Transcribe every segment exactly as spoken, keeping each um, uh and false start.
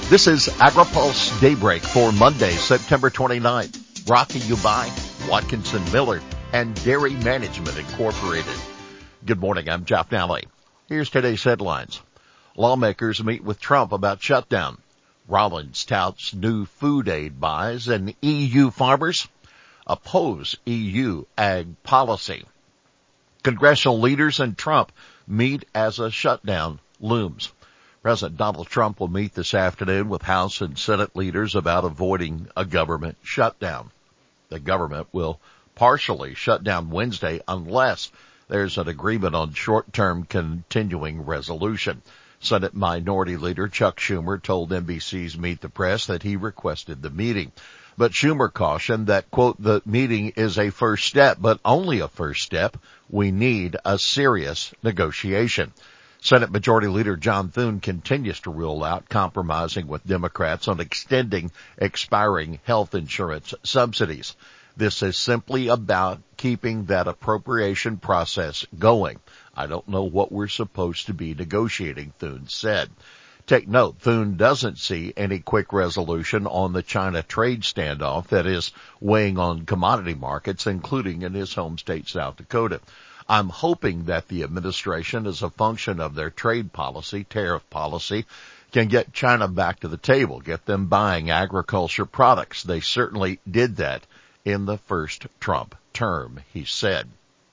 This is AgriPulse Daybreak for Monday, September twenty-ninth, brought to you by Watkinson Miller and Dairy Management Incorporated. Good morning, I'm Jeff Nally. Here's today's headlines. Lawmakers meet with Trump about shutdown. Rollins touts new food aid buys, and E U farmers oppose E U ag policy. Congressional leaders and Trump meet as a shutdown looms. President Donald Trump will meet this afternoon with House and Senate leaders about avoiding a government shutdown. The government will partially shut down Wednesday unless there's an agreement on short-term continuing resolution. Senate Minority Leader Chuck Schumer told N B C's Meet the Press that he requested the meeting. But Schumer cautioned that, quote, the meeting is a first step, but only a first step. We need a serious negotiation. Senate Majority Leader John Thune continues to rule out compromising with Democrats on extending expiring health insurance subsidies. This is simply about keeping that appropriation process going. I don't know what we're supposed to be negotiating, Thune said. Take note, Thune doesn't see any quick resolution on the China trade standoff that is weighing on commodity markets, including in his home state, South Dakota. I'm hoping that the administration, as a function of their trade policy, tariff policy, can get China back to the table, get them buying agriculture products. They certainly did that in the first Trump term, he said.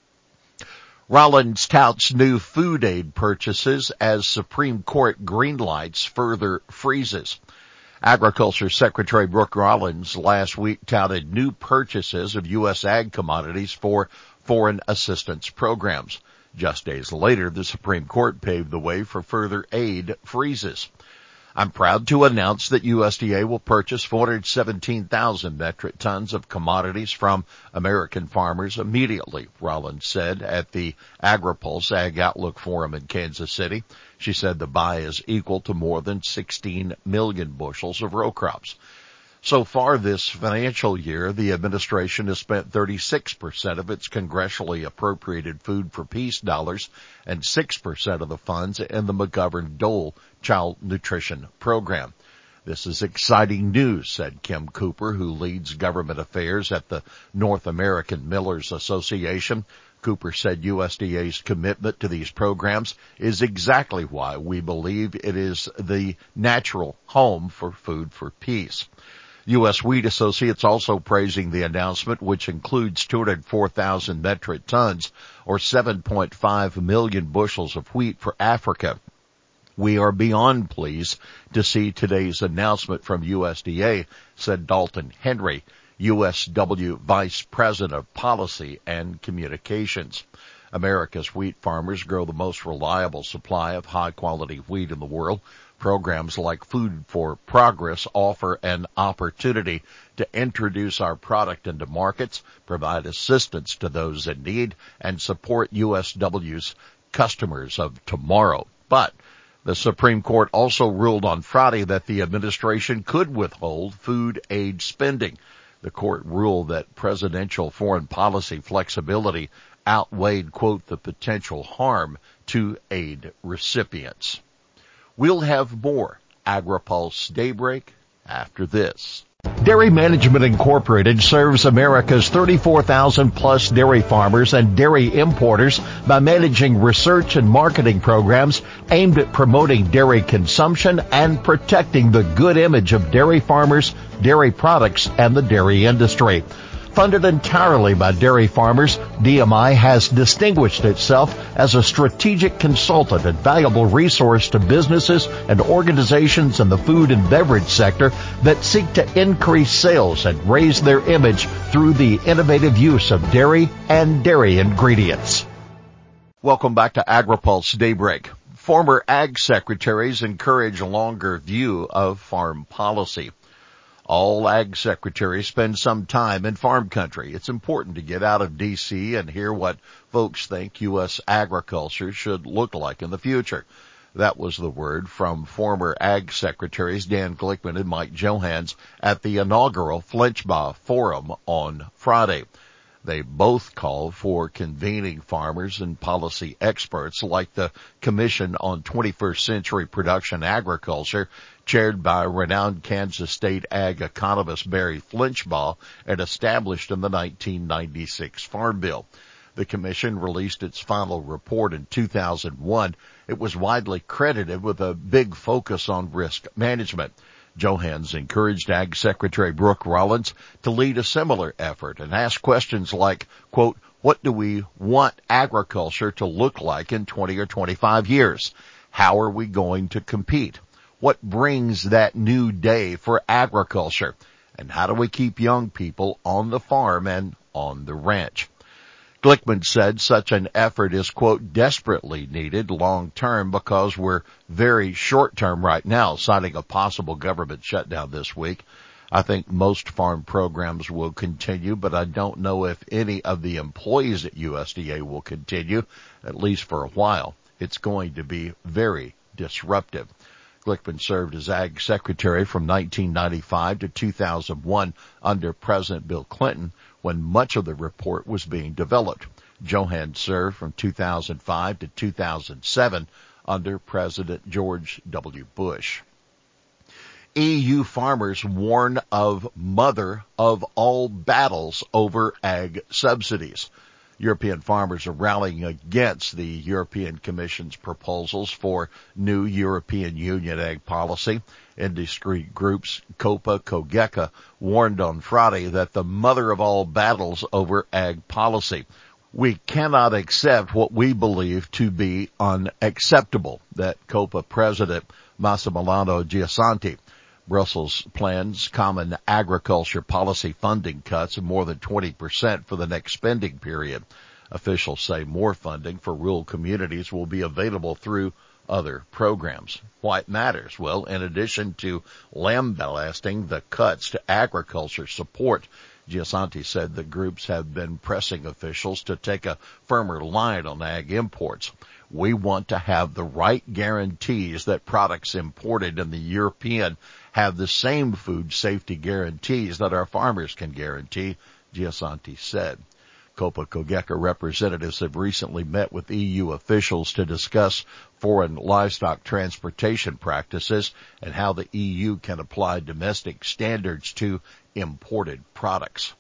Rollins touts new food aid purchases as Supreme Court greenlights further freezes. Agriculture Secretary Brooke Rollins last week touted new purchases of U S ag commodities for foreign assistance programs. Just days later, the Supreme Court paved the way for further aid freezes. I'm proud to announce that U S D A will purchase four hundred seventeen thousand metric tons of commodities from American farmers immediately, Rollins said at the AgriPulse Ag Outlook Forum in Kansas City. She said the buy is equal to more than sixteen million bushels of row crops. So far this financial year, the administration has spent thirty-six percent of its congressionally appropriated Food for Peace dollars and six percent of the funds in the McGovern-Dole Child Nutrition Program. This is exciting news, said Kim Cooper, who leads government affairs at the North American Millers Association. Cooper said U S D A's commitment to these programs is exactly why we believe it is the natural home for Food for Peace. U S Wheat Associates also praising the announcement, which includes two hundred four thousand metric tons or seven point five million bushels of wheat for Africa. We are beyond pleased to see today's announcement from U S D A, said Dalton Henry, U S W Vice President of Policy and Communications. America's wheat farmers grow the most reliable supply of high-quality wheat in the world. Programs like Food for Progress offer an opportunity to introduce our product into markets, provide assistance to those in need, and support U S W's customers of tomorrow. But the Supreme Court also ruled on Friday that the administration could withhold food aid spending. The court ruled that presidential foreign policy flexibility outweighed, quote, the potential harm to aid recipients. We'll have more AgriPulse Daybreak after this. Dairy Management Incorporated serves America's thirty-four thousand plus dairy farmers and dairy importers by managing research and marketing programs aimed at promoting dairy consumption and protecting the good image of dairy farmers, dairy products, and the dairy industry. Funded entirely by dairy farmers, D M I has distinguished itself as a strategic consultant and valuable resource to businesses and organizations in the food and beverage sector that seek to increase sales and raise their image through the innovative use of dairy and dairy ingredients. Welcome back to AgriPulse Daybreak. Former ag secretaries encourage a longer view of farm policy. All ag secretaries spend some time in farm country. It's important to get out of D C and hear what folks think U S agriculture should look like in the future. That was the word from former ag secretaries Dan Glickman and Mike Johans at the inaugural Flinchbaugh Forum on Friday. They both call for convening farmers and policy experts like the Commission on twenty-first Century Production Agriculture, chaired by renowned Kansas State ag economist Barry Flinchbaugh and established in the nineteen ninety-six Farm Bill. The commission released its final report in two thousand one. It was widely credited with a big focus on risk management. Johanns encouraged Ag Secretary Brooke Rollins to lead a similar effort and ask questions like, quote, what do we want agriculture to look like in twenty or twenty-five years? How are we going to compete? What brings that new day for agriculture? And how do we keep young people on the farm and on the ranch? Glickman said such an effort is, quote, desperately needed long-term because we're very short-term right now, citing a possible government shutdown this week. I think most farm programs will continue, but I don't know if any of the employees at U S D A will continue, at least for a while. It's going to be very disruptive. Glickman served as Ag Secretary from nineteen ninety-five to two thousand one under President Bill Clinton, when much of the report was being developed. Johanns served from two thousand five to two thousand seven under President George W. Bush. E U farmers warn of mother of all battles over ag subsidies. European farmers are rallying against the European Commission's proposals for new European Union ag policy. Industry groups COPA COGECA warned on Friday that the mother of all battles over ag policy. We cannot accept what we believe to be unacceptable, that COPA President Massimiliano Giasanti. Brussels plans common agriculture policy funding cuts of more than twenty percent for the next spending period. Officials say more funding for rural communities will be available through other programs. Why it matters? Well, in addition to lambasting the cuts to agriculture support, Giasanti said the groups have been pressing officials to take a firmer line on ag imports. We want to have the right guarantees that products imported in the European have the same food safety guarantees that our farmers can guarantee, Giasanti said. COPA COGECA representatives have recently met with E U officials to discuss foreign livestock transportation practices and how the E U can apply domestic standards to imported products.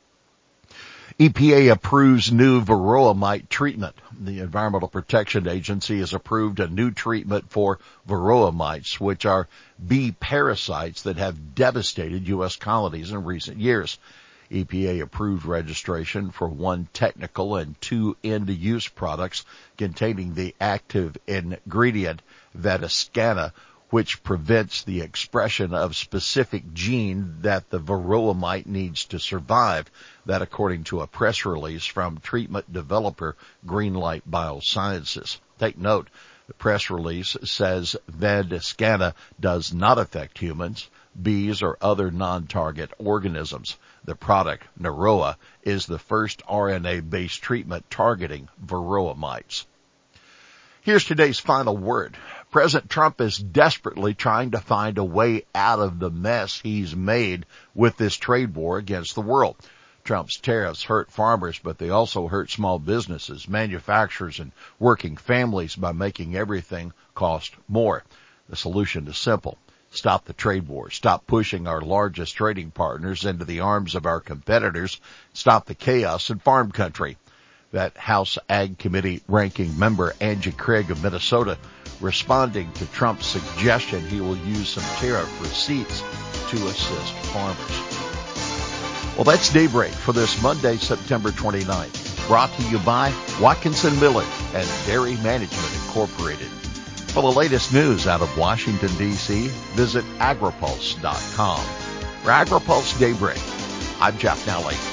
E P A approves new varroa mite treatment. The Environmental Protection Agency has approved a new treatment for varroa mites, which are bee parasites that have devastated U S colonies in recent years. E P A approved registration for one technical and two end-use products containing the active ingredient Vadiscana, which prevents the expression of specific gene that the varroa mite needs to survive. That according to a press release from treatment developer Greenlight Biosciences. Take note, the press release says Vadiscana does not affect humans, bees, or other non-target organisms. The product, Naroa, is the first R N A-based treatment targeting varroa mites. Here's today's final word. President Trump is desperately trying to find a way out of the mess he's made with this trade war against the world. Trump's tariffs hurt farmers, but they also hurt small businesses, manufacturers, and working families by making everything cost more. The solution is simple. Stop the trade war. Stop pushing our largest trading partners into the arms of our competitors. Stop the chaos in farm country. That House Ag Committee ranking member Angie Craig of Minnesota responding to Trump's suggestion he will use some tariff receipts to assist farmers. Well, that's Daybreak for this Monday, September twenty-ninth. Brought to you by Watkinson Miller and Dairy Management Incorporated. For the latest news out of Washington, D C, visit agripulse dot com. For AgriPulse Daybreak, I'm Jeff Nally.